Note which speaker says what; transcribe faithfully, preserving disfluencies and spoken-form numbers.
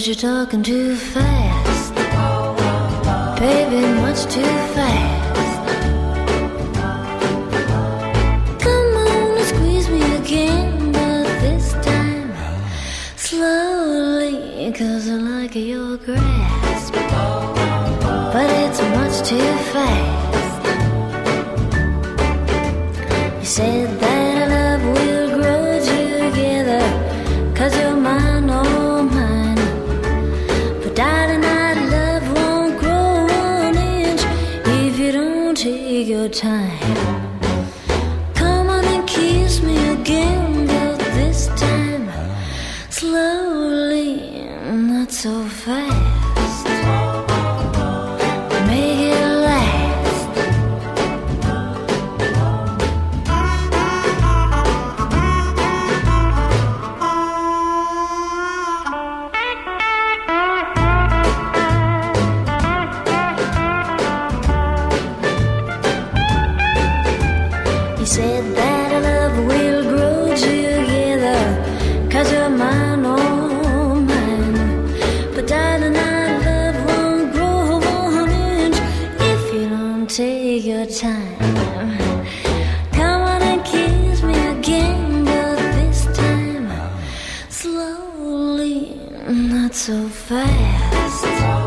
Speaker 1: you're talking too fast, baby, much too fast. Come on and squeeze me again, but this time slowly, 'cause I like your grasp, but it's much too fast. You said that our love will grow together, 'cause you're mine, oh mine. But darling, our love won't grow one inch if you don't take your time. Come on and kiss me again, but this time slowly, not so fast. Make it last. You said that our love will grow together, 'cause you're mine, oh mine. But darling, our love won't grow one inch if you don't take your time. Come on and kiss me again, but this time slowly, not so fast.